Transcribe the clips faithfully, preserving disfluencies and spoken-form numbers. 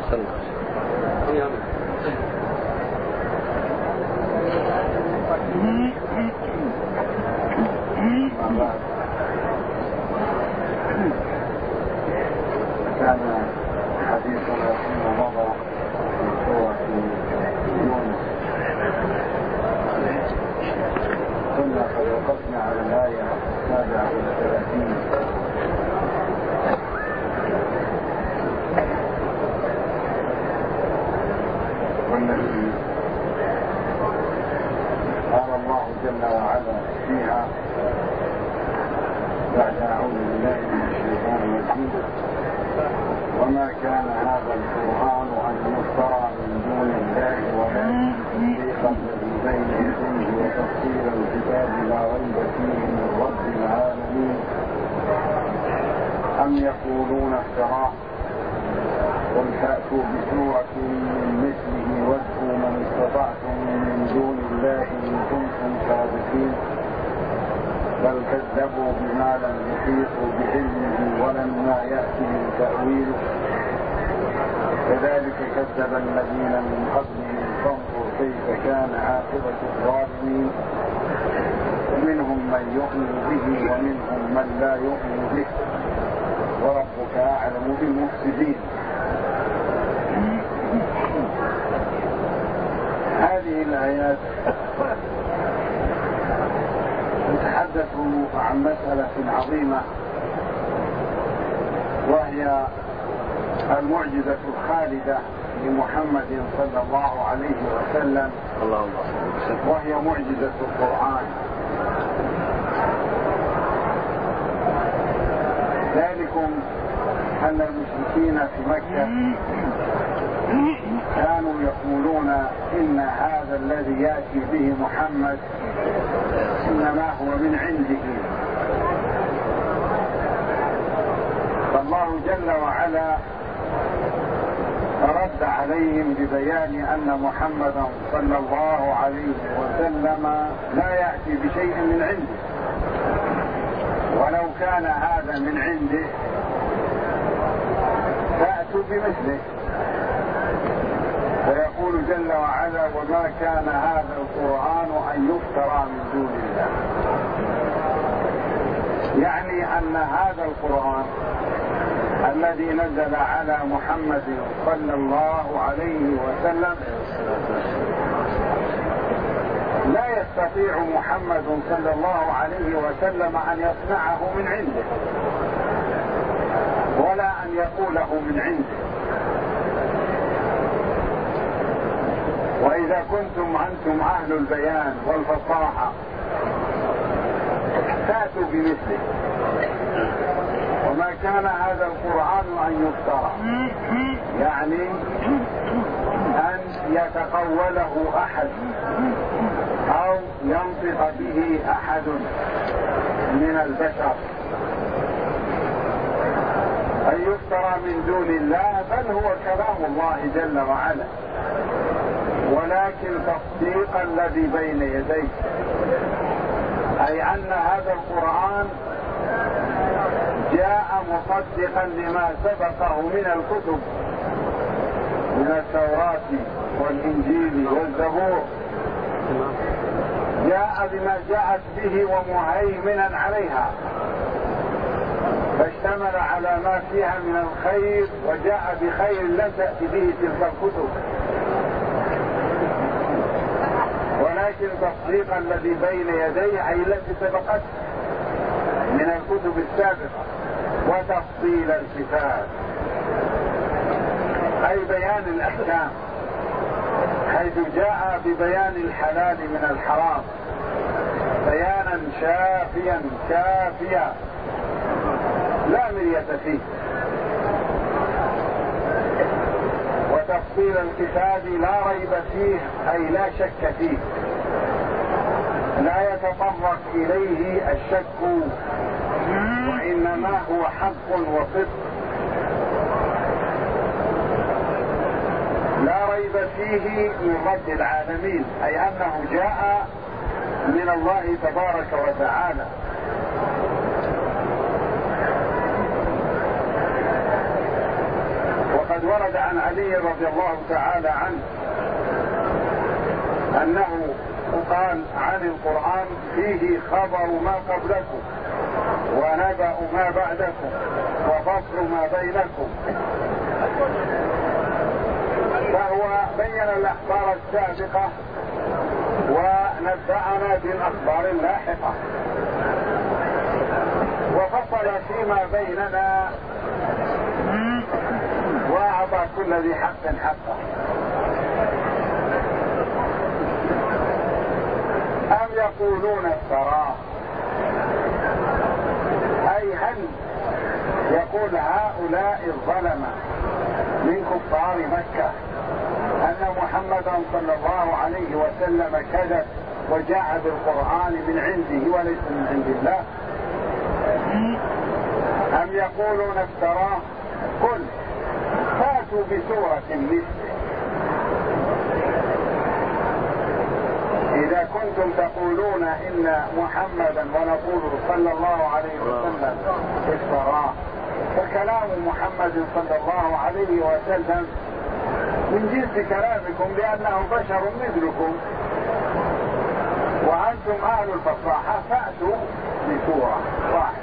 كان حديثنا فيما مضى في سورة يونس كنا قد وقفنا على الآية السابعة والثلاثين والتي قال الله جل وعلا فيها بعد أعوذ بالله من الشيطان الرجيم: وما كان هذا القرآن أن يفترى من دون الله ولا تصديق الذي بين يديه وتفصيل الكتاب لا ريب فيه من رب العالمين أم يقولون افتراه قل فأتوا بسورة من مثله وادعوا من استطعتم من دون الله إن كنتم صادقين بل كذبوا بما لم يحيطوا بعلمه ولما يأتهم تأويله كذلك كذب الذين من قبلهم فانظر كيف كان عاقبة الظالمين ومنهم من يؤمن به ومنهم من لا يؤمن به وربك أعلم بالمفسدين. هذه الآيات نتحدث عن مسألة عظيمة وهي المعجزة الخالدة لمحمد صلى الله عليه وسلم وهي معجزة القرآن. ذلكم أن المشركين في مكة كانوا يقولون إن هذا الذي يأتي به محمد إنما هو من عنده، فالله جل وعلا رد عليهم ببيان أن محمدا صلى الله عليه وسلم لا يأتي بشيء من عنده، ولو كان هذا من عنده فأتوا بمثله. ويقول جل وعلا: وما كان هذا القرآن أن يفترى من دون الله، يعني أن هذا القرآن الذي نزل على محمد صلى الله عليه وسلم لا يستطيع محمد صلى الله عليه وسلم أن يصنعه من عنده ولا أن يقوله من عنده. وإذا كنتم أنتم أهل البيان والفصاحة فأتوا بمثله. وما كان هذا القرآن أن يفترى، يعني أن يتقوله أحد أو ينطق به أحد من البشر، أن يفترى من دون الله، بل هو كلام الله جل وعلا، ولكن تصديق الذي بين يديه، أي أن هذا القرآن جاء مصدقا لما سبقه من الكتب من التوراة والإنجيل والزبور، جاء بما جاءت به ومهيمنا عليها، فاشتمل على ما فيها من الخير وجاء بخير لم تأتي به تلك الكتب، ولكن تصديق الذي بين يديه أي التي سبقت من الكتب السابقة، وتفصيل الكتاب أي بيان الأحكام، حيث جاء ببيان الحلال من الحرام بيانا شافيا كافيا لا مرية فيه، وتفصيل الكتاب لا ريب فيه أي لا شك فيه، لا يتطرق إليه الشك، وإنما هو حق وصدق لا ريب فيه من رب العالمين، أي أنه جاء من الله تبارك وتعالى. وقد ورد عن علي رضي الله تعالى عنه أنه قال عن القرآن: فيه خبر ما قبلكم ونبأ ما بعدكم وفصل ما بينكم. فهو بين الأخبار السابقة ونبأنا بالأخبار اللاحقة، وفصل فيما بيننا وأعطى كل ذي حق حقه. أم يقولون افتراه، أي هل يقول هؤلاء الظلمة من كفار مكة أن محمدا صلى الله عليه وسلم كذب وجاء بالقرآن من عنده وليس من عند الله؟ أم يقولون افتراه؟ قل فاتوا بسورة مثله إذا كنتم تقولون إن محمدا ونقول صلى الله عليه وسلم افتراه، فكلام محمد صلى الله عليه وسلم من جنس كلامكم لأنه بشر مثلكم وأنتم أهل الفصاحة، فأتوا بسورة واحدة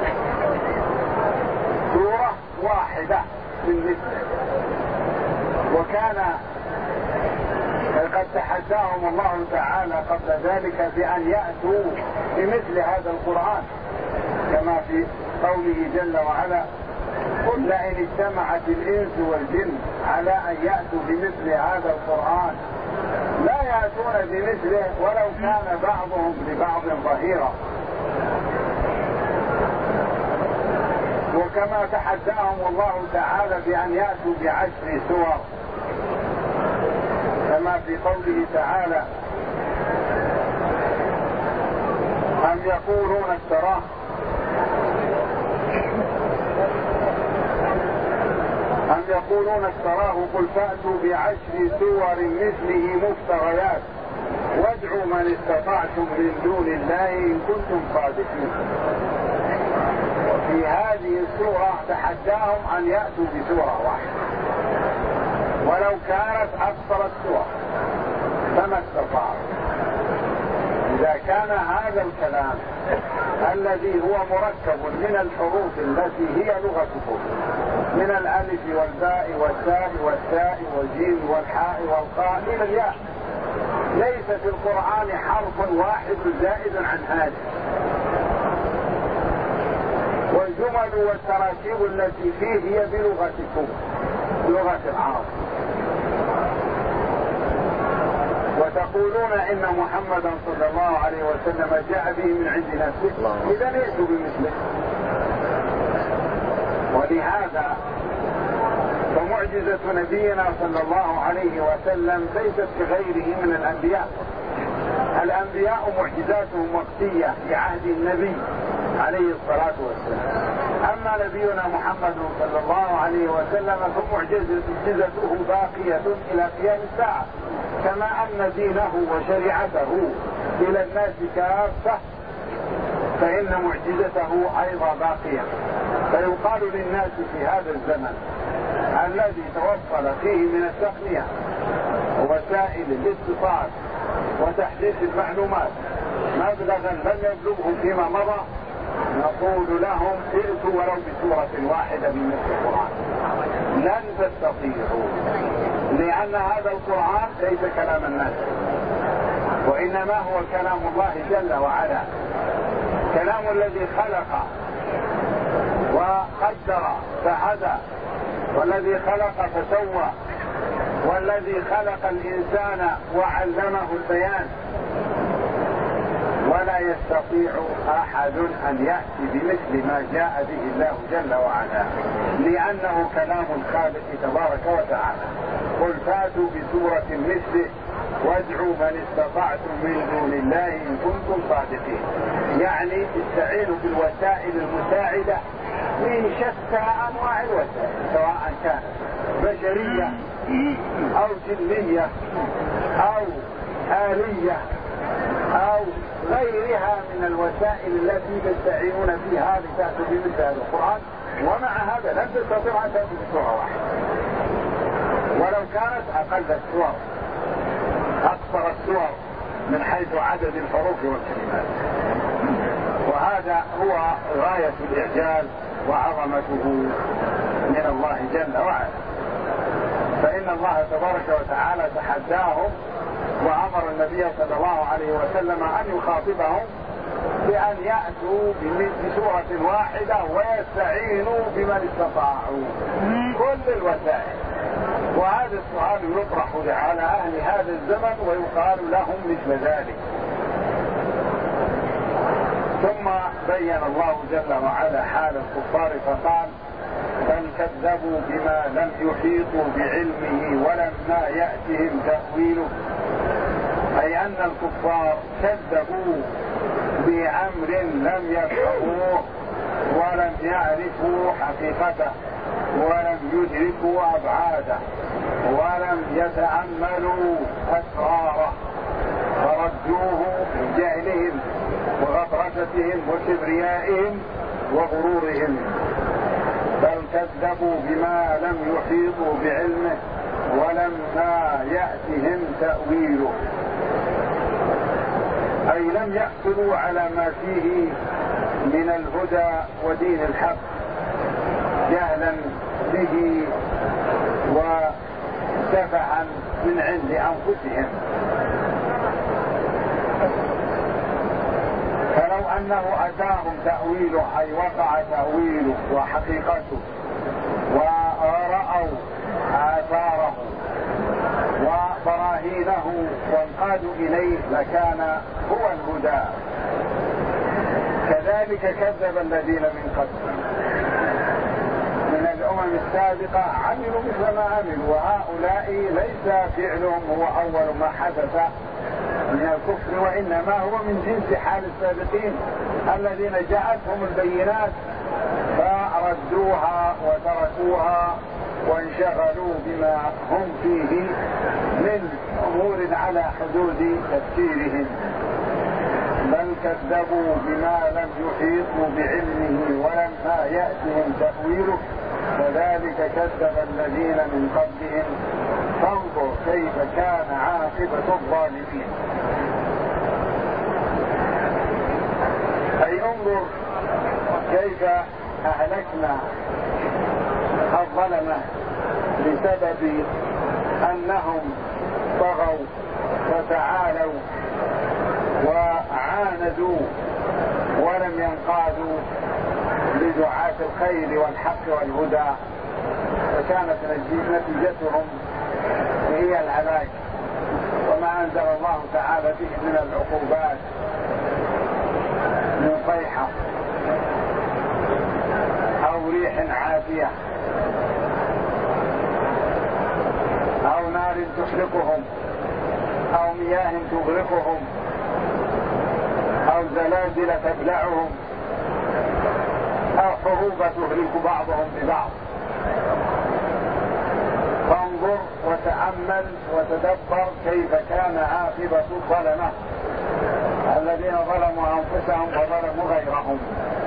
سورة واحدة من مثله. وكان قد تحداهم الله تعالى قبل ذلك بأن يأتوا بمثل هذا القرآن، كما في قوله جل وعلا: قل لئن اجتمعت الإنس والجن على أن يأتوا بمثل هذا القرآن لا يأتون بمثله ولو كان بعضهم لبعض ظهيرا. وكما تحداهم الله تعالى بأن يأتوا بعشر سور، كما في قوله تعالى: أم يقولون افتراه أم يقولون افتراه قل فأتوا بعشر سور مثله مفتريات وادعوا من استطعتم من دون الله إن كنتم صادقين. وفي هذه السورة تحداهم أن يأتوا بسورة واحدة ولو كانت أكثر السور فما استطاعوا. إذا كان هذا الكلام الذي هو مركب من الحروف التي هي لغتكم من الألف والباء والتاء والتاء والجيم والحاء والقاء إلى الياء، ليس في القرآن حرف واحد زائد عن هذا، والجمل والتراكيب التي فيه هي بلغتكم لغة العرب، وتقولون إن محمدا صلى الله عليه وسلم جاء به من عند نفسه، إذا ليسوا بمثله. ولهذا فمعجزة نبينا صلى الله عليه وسلم ليست كغيره من الأنبياء. الأنبياء معجزاتهم وقتية في عهد النبي عليه الصلاة والسلام، أما نبينا محمد صلى الله عليه وسلم فمعجزته باقية إلى قيام الساعة، كما أن دينه وشريعته إلى الناس كافة فإن معجزته أيضا باقية. فيقال للناس في هذا الزمن الذي توصل فيه من التقنية ووسائل الاتصال وتحديث المعلومات مبلغا لم يبلغه فيما مضى، نقول لهم ائتوا ولو بسورة واحدة من مثل القرآن. لن تستطيعوا، لأن هذا القرآن ليس كلام الناس، وإنما هو كلام الله جل وعلا، كلام الذي خلق وقدر فهدى، والذي خلق فسوى، والذي خلق الإنسان وعلمه البيان. ولا يستطيع أحد أن يأتي بمثل ما جاء به الله جل وعلا، لأنه كلام الخالق تبارك وتعالى. قل فاتوا بسورة مثله وادعوا من استطعتم من دون الله إن كنتم صادقين، يعني استعينوا بالوسائل المساعدة من شتى أنواع الوسائل، سواء كانت بشرية أو جنية أو آلية أو غيرها من الوسائل التي تستعينون فيها لتأتوا بمثل هذا القرآن. ومع هذا لن تستطيعوا أن تأتوا بسورة واحدة. كانت أقل السور أكثر السور من حيث عدد الحروف والكلمات. وهذا هو غاية الإعجاز وعظمته من الله جل وعلا. فإن الله تبارك وتعالى تحداهم وأمر النبي صلى الله عليه وسلم أن يخاطبهم بأن يأتوا بسورة واحدة ويستعينوا بمن استطاعوا كل الوسائل. وهذا السؤال يطرح على أهل هذا الزمن ويقال لهم مثل ذلك. ثم بين الله جل وعلا حال الكفار فقال بل كذبوا بما لم يحيطوا بعلمه ولما يأتهم تأويله، أي أن الكفار كذبوا بأمر لم يفهموه ولم يعرفوا حقيقته ولم يدركوا أبعاده ولم يتأملوا أسراره، فردوه بجهلهم وغطرستهم وكبريائهم وغرورهم. بل كذبوا بما لم يحيطوا بعلمه ولما يأتهم تأويله، أي لم يحصلوا على ما فيه من الهدى ودين الحق جهلا به وسفحا من عند أنفسهم. فلو أنه أتاهم تأويله أي وقع تأويله وحقيقته ورأوا آثاره وبراهينه وانقادوا إليه لكان هو الهدى. كذلك كذب الذين من قبلهم من الأمم السابقة عملوا مثل ما عملوا، وهؤلاء ليس فعلهم هو أول ما حدث من الكفر، وإنما هو من جنس حال السابقين الذين جاءتهم البينات فردوها وتركوها وانشغلوا بما هم فيه من أمور على حدود تفكيرهم. بل كذبوا بما لم يحيطوا بعلمه ولما يأتهم تأويله كذلك كذب الذين من قبلهم فانظر كيف كان عاقبة الظالمين. أي انظر كيف أهلكنا الظلمة بسبب أنهم طغوا وتعالوا وعاندوا ولم ينقادوا لدعاة الخير والحق والهدى، فكانت نتيجتهم هي الهلاك وما أنزل الله تعالى به من العقوبات من صيحة أو ريح عاتية أو نار تحرقهم أو مياه تغرقهم أو زلازل تبلعهم أو حروب تهلك بعضهم ببعض. فانظر وتأمل وتدبر كيف كان عاقبة الظلمة الذين ظلموا أنفسهم وظلموا غيرهم.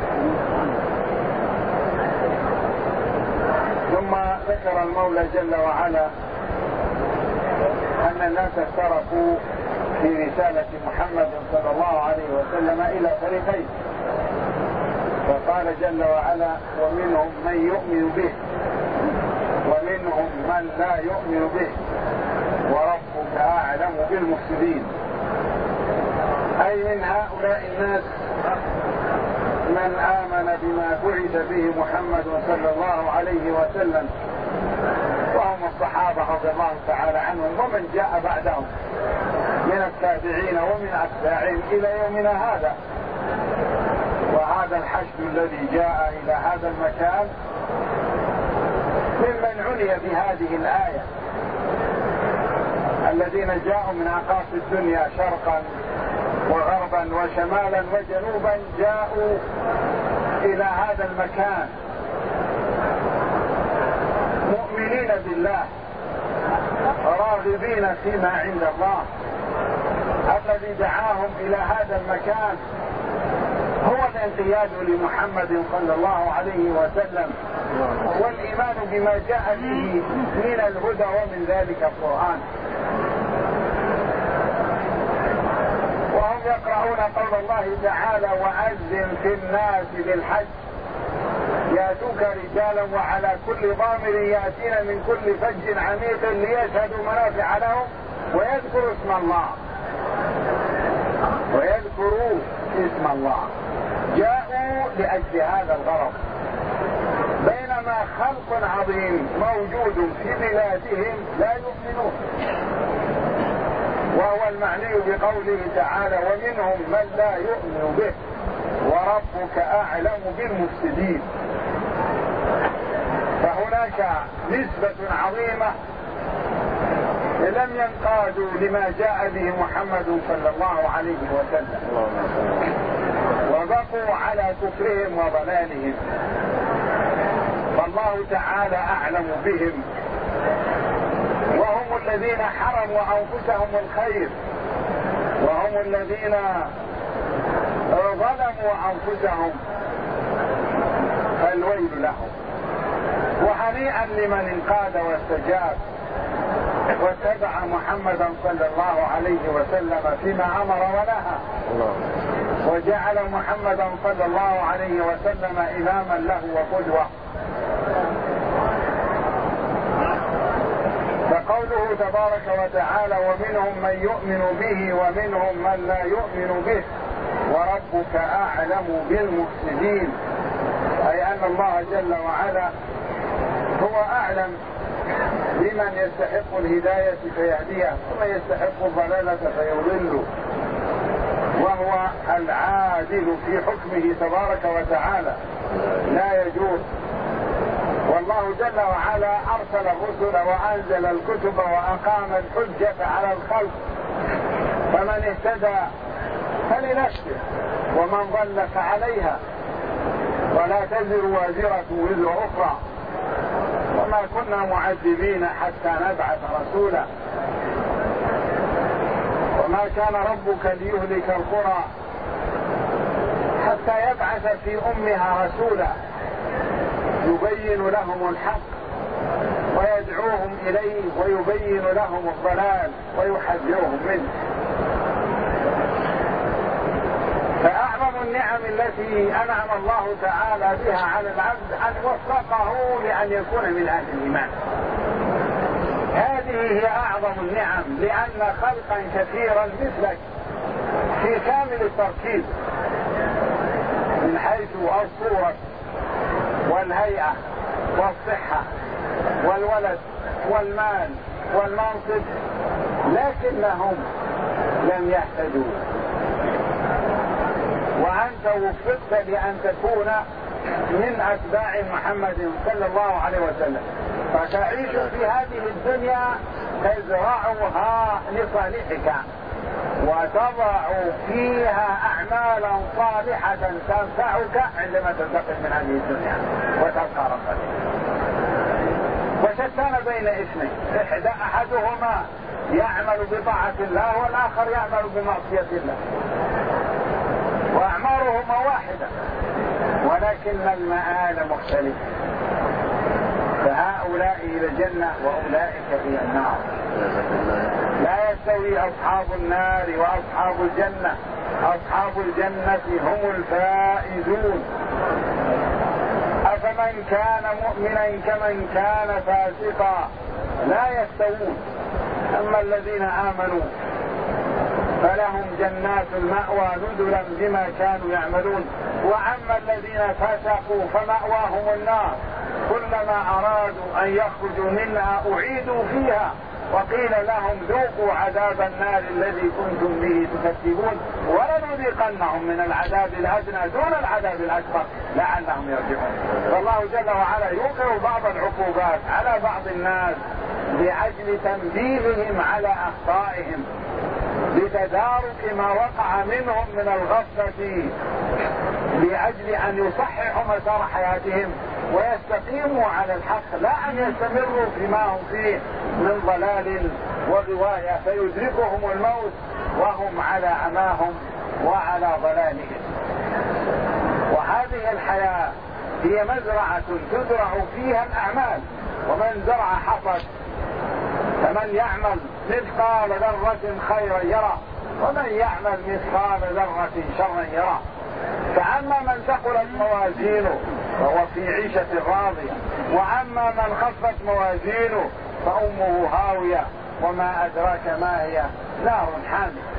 ثم ذكر المولى جل وعلا أن الناس افترقوا في رسالة محمد صلى الله عليه وسلم إلى فريقين، فقال جل وعلا ومنهم من يؤمن به ومنهم من لا يؤمن به وربك أعلم بالمفسدين. أي من هؤلاء الناس من آمن بما بعث به محمد صلى الله عليه وسلم وهم الصحابة رضي الله تعالى عنهم ومن جاء بعدهم من التابعين ومن أتباعهم إلى يومنا هذا. وهذا الحشد الذي جاء إلى هذا المكان ممن عني بهذه الآية الذين جاءوا من أقاصي الدنيا شرقا وغربا وشمالا وجنوبا جاءوا إلى هذا المكان مؤمنين بالله راغبين فيما عند الله. الذي دعاهم إلى هذا المكان هو الانقياد لمحمد صلى الله عليه وسلم والإيمان بما جاء به من الهدى ومن ذلك القرآن. وهم يقرؤون قول الله تعالى وأذن في الناس بالحج يأتوك رجالا وعلى كل ضامر يأتين من كل فج عميق ليشهدوا منافع لهم ويذكروا اسم الله ويذكروا اسم الله. جاءوا لأجل هذا الغرض، بينما خلق عظيم موجود في بلادهم لا يؤمنون، وهو المعني بقوله تعالى ومنهم من لا يؤمن به وربك أعلم بالمفسدين. فهناك نسبة عظيمة لم ينقادوا لما جاء به محمد صلى الله عليه وسلم وبقوا على كفرهم وضلالهم، فالله تعالى أعلم بهم، وهم الذين حرموا أنفسهم الخير، وهم الذين ظلموا أنفسهم، فالويل لهم. وهنيئا لمن انقاد واستجاب واتبع محمدا صلى الله عليه وسلم فيما أمر ونهى، وجعل محمدا صلى الله عليه وسلم إماما له وقدوة. فقوله تبارك وتعالى ومنهم من يؤمن به ومنهم من لا يؤمن به وربك أعلم بالمفسدين، أي أن الله جل وعلا هو أعلم بمن يستحق الهداية فيهديه ومن يستحق الضلالة فيضله، وهو العادل في حكمه تبارك وتعالى لا يجوز. والله جل وعلا أرسل الرسل وأنزل الكتب وأقام الحجة على الخلق، فمن اهتدى فلنفسه ومن ضل فعليها، ولا تزر وازرة وزر أخرى، وما كنا معذبين حتى نبعث رسولا، وما كان ربك ليهلك القرى حتى يبعث في أمها رسولا يبين لهم الحق ويدعوهم إليه ويبين لهم الضلال ويحذرهم منه. فأعظم النعم التي أنعم الله تعالى بها على العبد أن وفقه لأن يكون من أهل الإيمان. هذه هي أعظم النعم، لأن خلقا كثيرا مثلك في كامل التركيب من حيث الصورة والهيئة والصحة والولد والمال والمنصب، لكنهم لم يهتدوا، وأنت وفقت لأن تكون من أتباع محمد صلى الله عليه وسلم، فتعيش في هذه الدنيا تزرعها لصالحك وتضع فيها أعمالا صالحة تنفعك عندما تنتقل من هذه الدنيا وتلقى ربك. وشتان بين اثنين، إحدى أحدهما يعمل بطاعة الله والآخر يعمل بمعصية الله، وأعمارهما واحدة ولكن المآل مختلف، فهؤلاء إلى الجنة وأولئك إلى النار. لا يستوي أصحاب النار وأصحاب الجنة، أصحاب الجنة هم الفائزون. أفمن كان مؤمنا كمن كان فاسقا لا يستوون، أما الذين آمنوا فلهم جنات المأوى نزلا بما كانوا يعملون، وأما الذين فسقوا فمأواهم النار كلما أرادوا أن يخرجوا منها أعيدوا فيها وقيل لهم ذوقوا عذاب النار الذي كنتم به تكذبون ولنذيقنهم من العذاب الأدنى دون العذاب الأكبر لعلهم يرجعون. فالله جل وعلا يوقع بعض العقوبات على بعض الناس لأجل تنبيههم على أخطائهم، لتدارك ما وقع منهم من الغفلة، لأجل أن يصححوا مسار حياتهم ويستقيموا على الحق، لا أن يستمروا فيما هم فيه من ضلال وغواية فيدركهم الموت وهم على عماهم وعلى ضلالهم. وهذه الحياة هي مزرعة تزرع فيها الأعمال، ومن زرع حصد. فمن يعمل مثقال ذرة خيرا يرى، ومن يعمل مثقال ذرة شرا يرى. فأما من ثقلت موازينه فهو في عيشة راضية، وأما من خفت موازينه فأمه هاوية وما أدراك ما هي، نار حامية.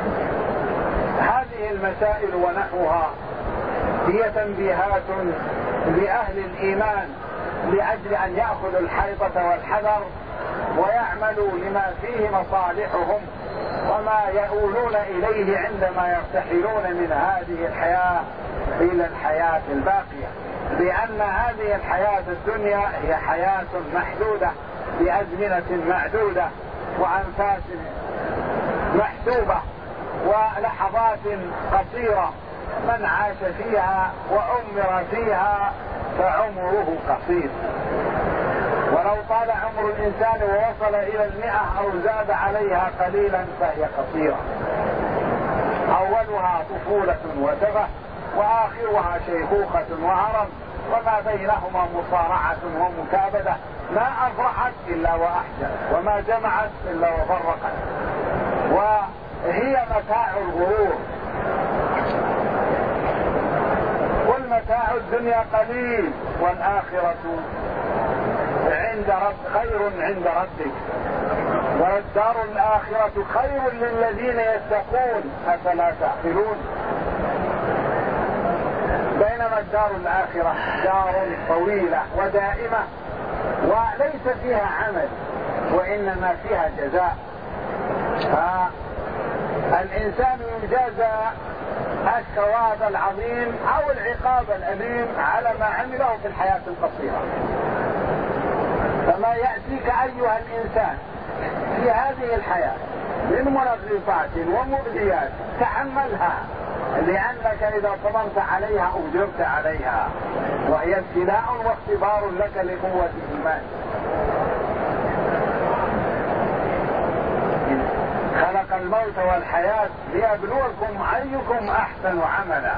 هذه المسائل ونحوها هي تنبيهات لأهل الإيمان لأجل أن يأخذوا الحيطة والحذر ويعملوا لما فيه مصالحهم وما يؤولون إليه عندما يرتحلون من هذه الحياة إلى الحياة الباقية، لأن هذه الحياة الدنيا هي حياة محدودة بأزمنة معدودة وأنفاس محسوبة ولحظات قصيرة. من عاش فيها وعمر فيها فعمره قصير، ولو طال عمر الإنسان ووصل إلى المئة أو زاد عليها قليلا فهي قصيرة. أولها طفولة وتبه، وآخرها شيخوخة وهرم، وما بينهما مصارعة ومكابدة، ما أفرحت إلا وأحزنت، وما جمعت إلا وفرقت، وهي متاع الغرور. قل متاع الدنيا قليل والآخرة عند رب خير عند ربك، والدار الآخرة خير للذين يتقون أفلا تعقلون. بينما الدار الآخرة دار طويلة ودائمة وليس فيها عمل وإنما فيها جزاء. فالإنسان يجازى الثواب العظيم أو العقاب الأليم على ما عمله في الحياة القصيرة. فما يأتيك أيها الإنسان في هذه الحياة من منغصات ومؤذيات تحملها، لأنك إذا صبرت عليها أجرت عليها، وهي ابتلاء واختبار لك لقوة إيمانك. خلق الموت والحياة ليبلوكم أيكم أحسن عملا.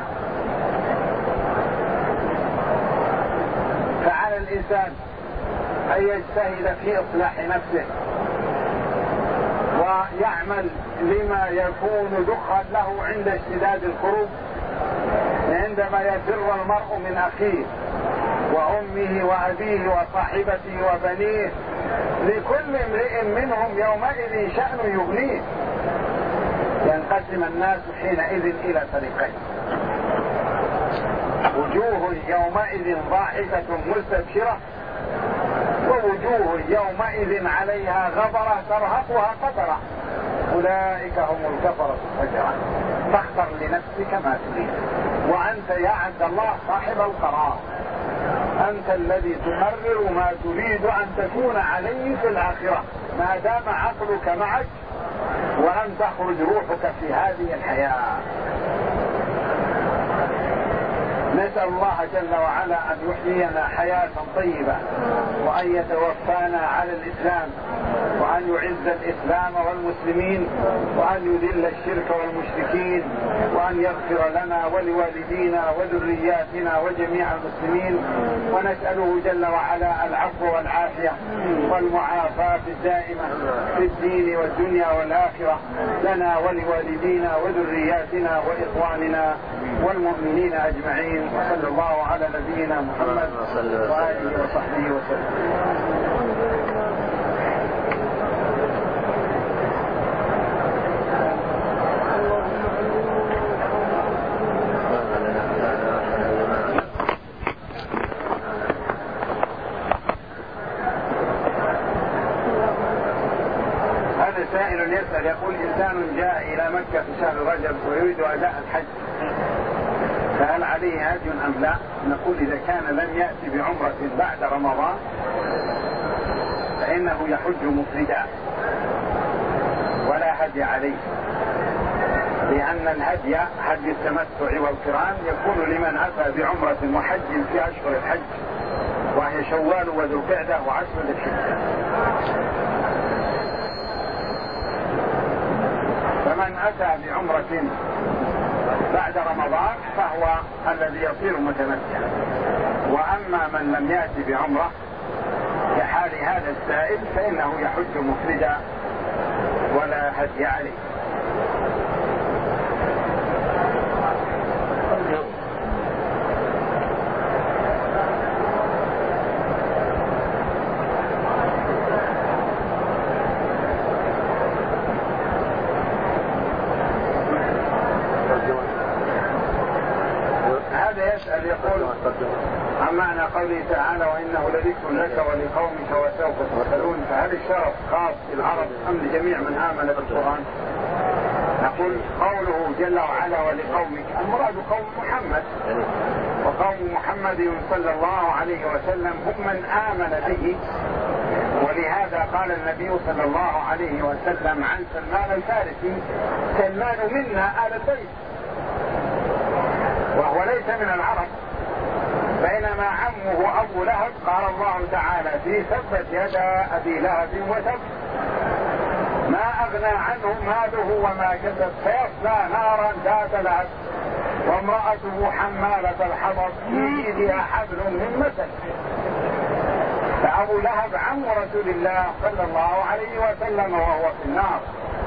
فعلى الإنسان أن يجتهد في إصلاح نفسه ويعمل لما يكون دخا له عند اشتداد الكروب، عندما يفر المرء من أخيه وأمه وأبيه وصاحبته وبنيه، لكل امرئ منهم يومئذ شأن يغنيه. ينقسم الناس حينئذ إلى فريقين: وجوه يومئذ ضاحكة مستبشرة، ووجوه يومئذ عليها غبرة ترهقها قترة، أولئك هم الكفرة الفجرة. فاختر لنفسك ما تريد، وأنت يا عبد الله صاحب القرار، أنت الذي تقرر ما تريد أن تكون عليه في الآخرة، ما دام عقلك معك ولم تخرج روحك في هذه الحياة. نسأل الله جل وعلا أن يحيينا حياة طيبة، وأن يتوفانا على الإسلام، وأن يعز الإسلام والمسلمين، وأن يذل الشرك والمشركين، وأن يغفر لنا ولوالدينا وذرياتنا وجميع المسلمين. ونسأله جل وعلا العفو والعافية والمعافاة الدائمة في الدين والدنيا والآخرة لنا ولوالدينا وذرياتنا وإخواننا والمؤمنين أجمعين. وصلى الله على نبينا محمد وآله وصحبه وسلم. هذا سائل يسأل يقول: إنسان جاء إلى مكة في شهر رجب ويريد أداء الحج، فهل عليه هدي أم لا؟ نقول: إذا كان لم يأتي بعمرة بعد رمضان فإنه يحج مفردا ولا هدي عليه، لأن الهدي هدي التمتع والقران يكون لمن أتى بعمرة وحج في أشهر الحج، وهي شوال وذو القعدة وعشر ذي الحجة. فمن أتى بعمرة بعد رمضان فهو الذي يصير متمتعا. وأما من لم يأتي بعمرة كحال هذا السائل فإنه يحج مفردا ولا هدي عليه. هذا يسأل يقول عن معنى قوله تعالى وإنه لذكر لك ولقومك وسوف تسألون، فهل الشرف خاص بالعرب أم لجميع من آمن بالقرآن؟ نقول قوله جل وعلا ولقومك المراد قوم محمد، وقوم محمد صلى الله عليه وسلم هم من آمن به، ولهذا قال النبي صلى الله عليه وسلم عن سلمان الفارسي سلمان منا آل البيت، وهو ليس من العرب. بينما عمه أبو لهب قال الله تعالى في تبت يدا أبي لهب وتب ما أغنى عنه ماله وما كسب سيصلى نارا ذات لهب وامرأته حمالة الحطب في جيدها حبل من مسد. فأبو لهب عم رسول الله صلى الله عليه وسلم وهو في النار،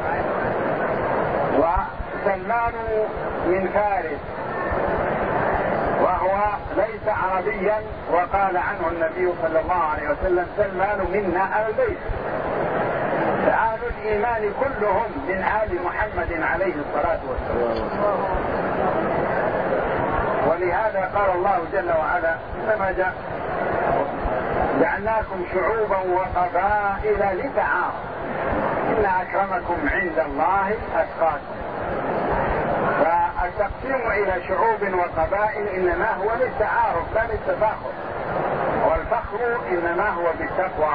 وسلمان من فارس وهو ليس عربيا، وقال عنه النبي صلى الله عليه وسلم سلمان منا آل البيت. فآل الإيمان كلهم من آل محمد عليه الصلاة والسلام. ولهذا قال الله جل وعلا إنما جاء جعلناكم شعوبا وقبائل لتعارفوا إن أكرمكم عند الله أتقاكم. فالتقسيم إلى شعوب وقبائل إنما هو للتعارف لا للتفاخر، والفخر إنما هو بالتقوى.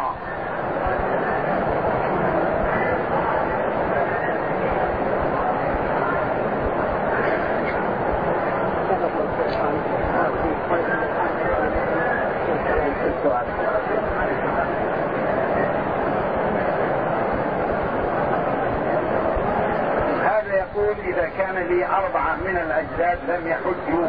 هذا يقول إذا كان لي أربعة من الأجداد لم يحجوا،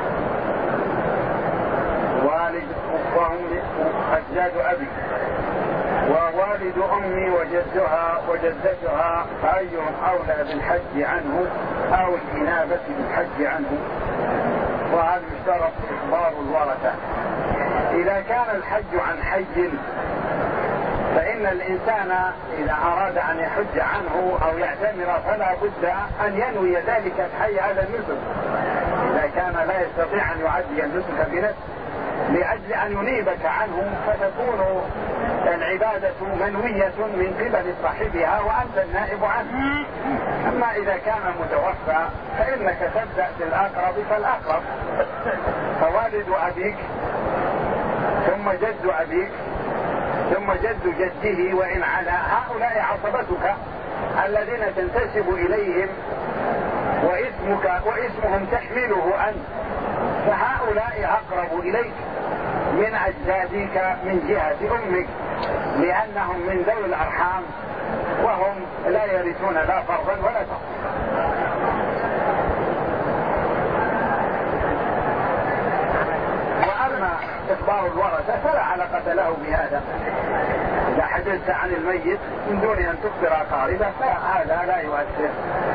والد وهم أجداد أبي ووالد أمي وجدها وجدتها، فأيهم أولى بالحج عنه أو الإنابة بالحج عنه؟ وهذا يشترط إخبار الورثة. إذا كان الحج عن حج فإن الإنسان إذا أراد أن يحج عنه أو يعتمر فلا بد أن ينوي ذلك الحي على النسك. إذا كان لا يستطيع أن يعدي النسك بنفسه لأجل أن ينيبك عنه فتكون العبادة منوية من قبل صاحبها وأنت النائب عنه. أما إذا كان متوفى فإنك تبدأ بالأقرب فالأقرب، فوالد أبيك ثم جد أبيك ثم جد جده وإن على هؤلاء عصبتك الذين تنتسب إليهم واسمك واسمهم تحمله أنت، فهؤلاء أقرب إليك من أجدادك من جهة أمك لأنهم من ذوي الأرحام وهم لا يرثون لا فرضا ولا فرضا. وأما إخبار الورثة فلا علاقة له بهذا. إذا حدثت عن الميت من دون أن تخبر أقاربه فهذا لا يؤثر.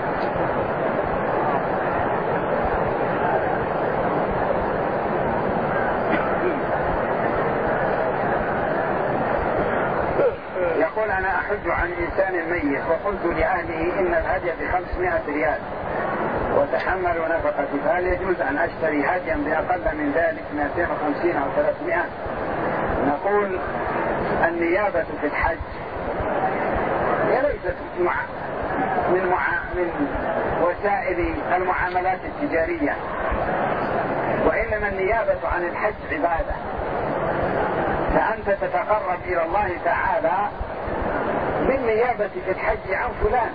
يقول أنا أحج عن إنسان ميت وقلت لأهله إن الهدي بخمسمائة ريال وتحملوا نفقتي، فهل يجوز أن أشتري هديا بأقل من ذلك مئتين وخمسين أو ثلاثمائة؟ نقول النيابة في الحج هي ليست مع من, مع من وسائل المعاملات التجارية، وإنما النيابة عن الحج عبادة، فأنت تتقرب إلى الله تعالى بالنيابة في الحج عن فلان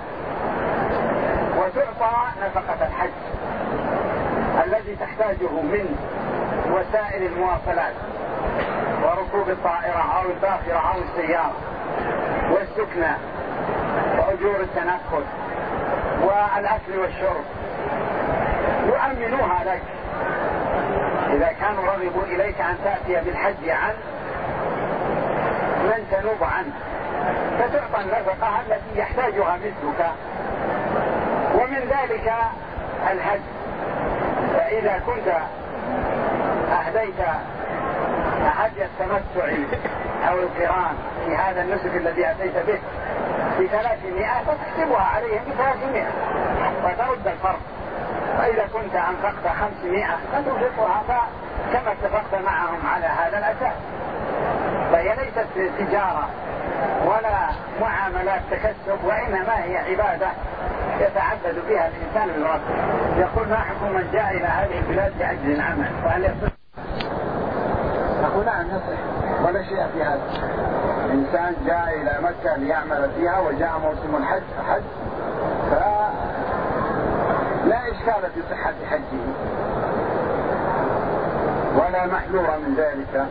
وتعطى نفقة الحج الذي تحتاجه من وسائل المواصلات وركوب الطائرة أو الباخرة أو السيارة والسكنة وأجور التنقل والأكل والشرب يؤمنوها لك، إذا كانوا رغبوا إليك أن تأتي بالحج عن من تنوب عنه فتعطى النفقة التي يحتاجها مثلك، ومن ذلك الحج. فإذا كنت أهديت حج التمتع أو القران في هذا النسك الذي أتيت به بثلاثمائة فتحسبها عليهم بثلاثمائة وترد الفرق. وإذا كنت أنفقت خمسمائة فتنفقها كما اتفقت معهم على هذا الأساس. فهي ليست تجارة ولا معاملات تكسب، وإنما هي عبادة يتعبد بها الإنسان لربه. يقول ما حكم من جاء إلى هذه البلاد لأجل العمل فهل يصح؟ نقول نعم يصح ولا شيء في هذا. إنسان جاء إلى مكة ليعمل فيها وجاء موسم الحج حج فلا إشكال في صحة حجه ولا محذور من ذلك.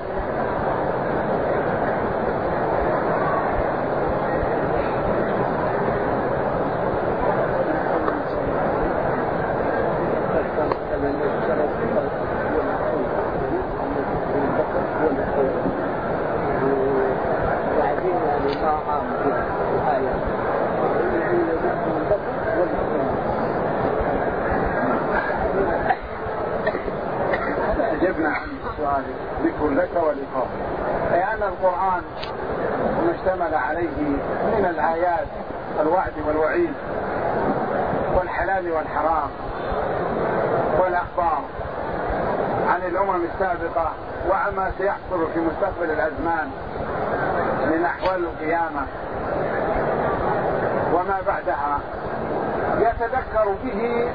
أجبنا عن السؤال ذكر لك ولقاء، لأن القرآن وما اشتمل عليه من الآيات الوعد والوعيد والحلال والحرام والأخبار عن الأمم السابقة وعما سيحصل في مستقبل الأزمان من أحوال القيامة وما بعدها يتذكر به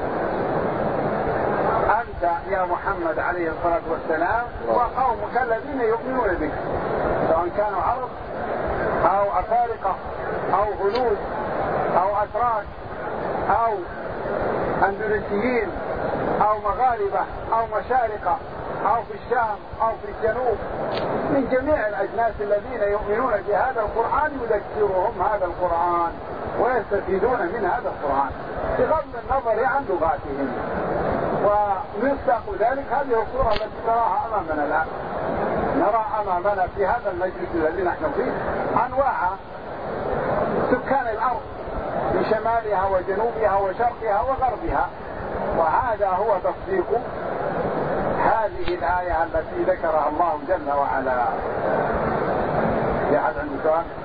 أنت يا محمد عليه الصلاة والسلام وقومك الذين يؤمنون بك، سواء كانوا عرب أو أفارقة أو هنود أو أتراك أو أندونيسيين أو مغاربة أو مشارقة أو في الشام أو في الجنوب، من جميع الأجناس الذين يؤمنون بهذا القرآن يذكرهم هذا القرآن ويستفيدون من هذا القرآن بغض النظر عن لغاتهم. ومصداق ذلك هذه الصورة التي تراها أمامنا الآن. نرى أمامنا في هذا المجلس الذي نحن فيه أنواع سكان الأرض في شمالها وجنوبها وشرقها وغربها، وهذا هو تصديق هذه الآية التي ذكرها الله جل وعلا. في أحد عنده سؤال؟